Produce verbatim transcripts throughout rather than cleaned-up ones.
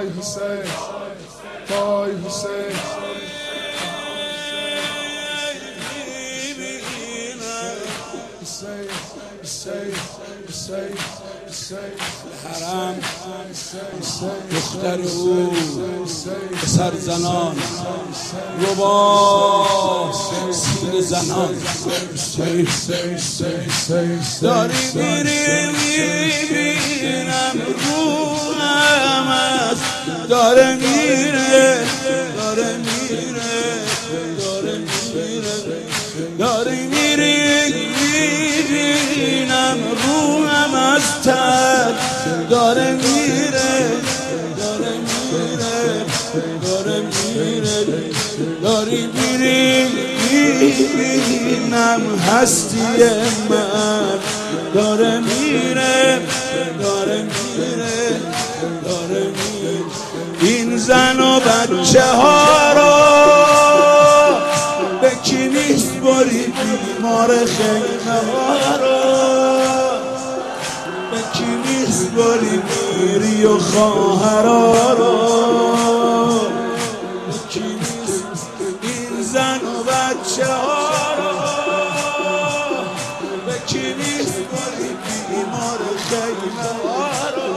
وای حسین وای حسین حرم دختر او پسر زنان ربا سین زنان داری میری میبینم روحم است داره میره داره میره داره میره داری میری میبینم روحم از تن داره میره داره میره داره میره داری میری میبینم هستی من داره میره داره میره داره میره این زن و بچه ها رو به کی میسپاری بیمار خیمه ها رو به کی میسپاری میری و خواهرها رو به کی میسپاری این زن و بچه ها رو به کی میسپاری بیمار خیمه ها رو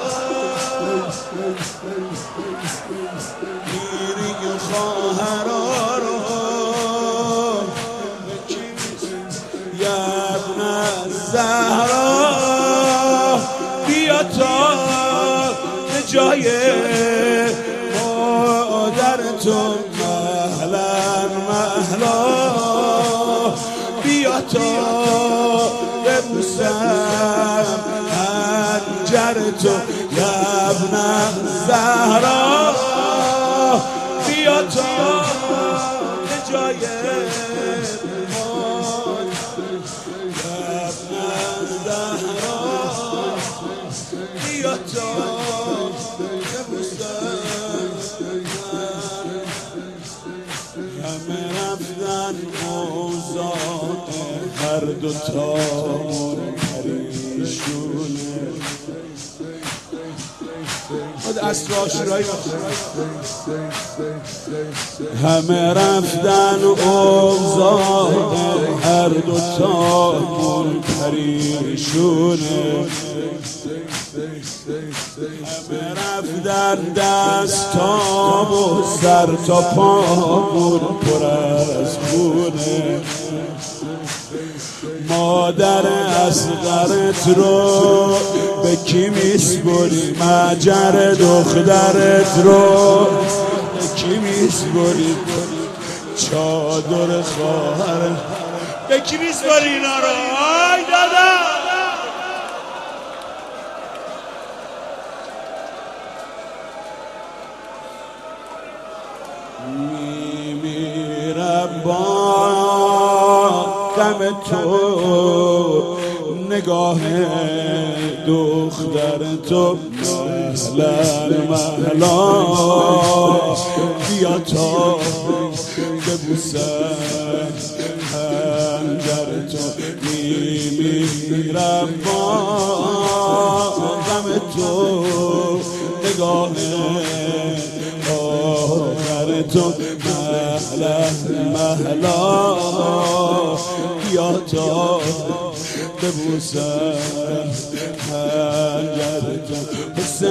میری و خواهرها رو زهرا بیا تا به جای مادر تو مهلا مهلا بیا تا ببوسم حنجر تو ابن زهرا بیا تا به جای همه رفتن اوضاع هر دوتا پریشونه خود اصل عاشورایی همه رفتن اوضاع هر دوتا پریشونه همه رفتن دستام و سر تا پامون پر از خونه مادر اصغرت رو به کی میسپری مجر دخترت رو به کی میسپری چادر خواهرت به کی میسپری اینا رو آی دادا میمیرم با غم تو نگاه دختر تو مهلا مهلا بیا تا ببوسم حنجر تو میمیرم با غم تو نگاه آخر تو مهلا مهلا بیا تا ببوسم حنجر تو حسین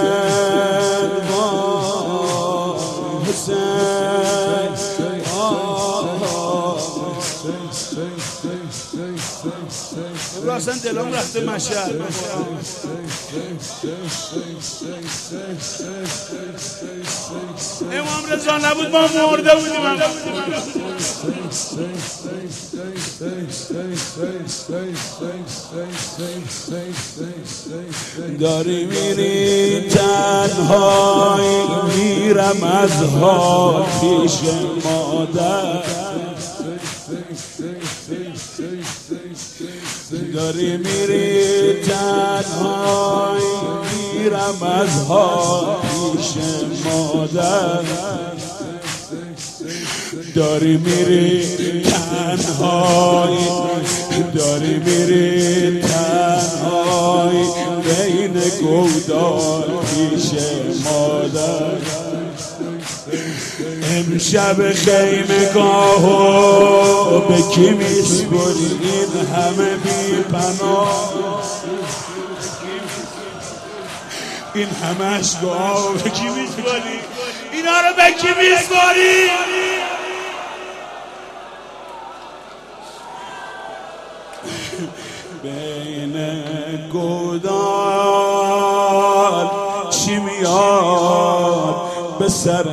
حسین اصلا دلم رفته مشهد امام رضا نبود ما مرده بودیم داری میری تنهایی میرم از ها پیش مادر داری میری تنهایی میرم از ها پیش مادر داری میری تنهایی داری میری تنهایی بین گودال پیش مادر شب خیمه گاهو به کی میسپری این همه بی پناه این همه اشک‌ها به کی میسپری اینا رو به کی میسپری بین گودال چی میاد به سر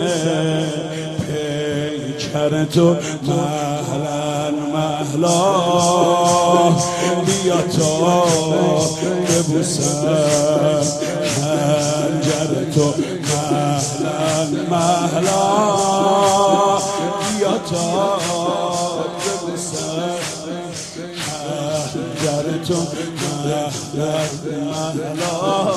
پیکر تو مهلا مهلا بیا تا ببوسم خنجر تو مهلا مهلا بیا تا ببوسم خنجر تو مهلا مهلا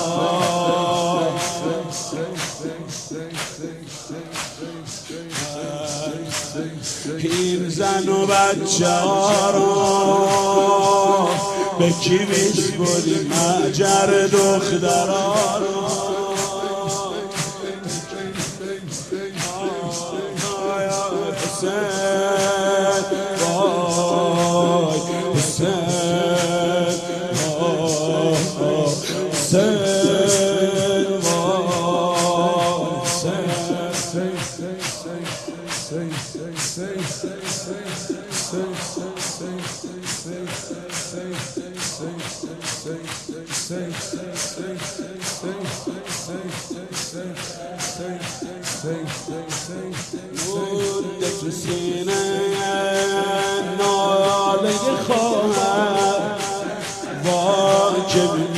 این زن و بچه ها رو به کی میسپری مهجر دخترها رو حسین وای حسین وای حسین مورد تو سینه ناله خواهر وای که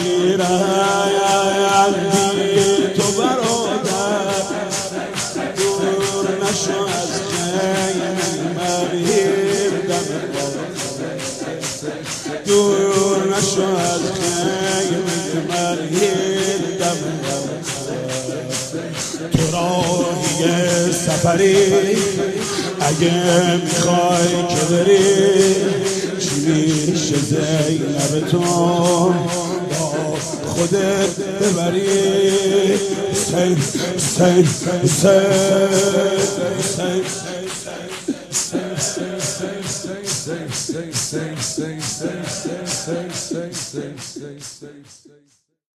میمیرم بی تو برادر دور نشو از خیمه مهیر دم دور نشو از خیمه مهیر دم تو راهی سفری اگه میخوای که بری چی میشه زینب تو با خودت ببری حسین حسین حسین حسین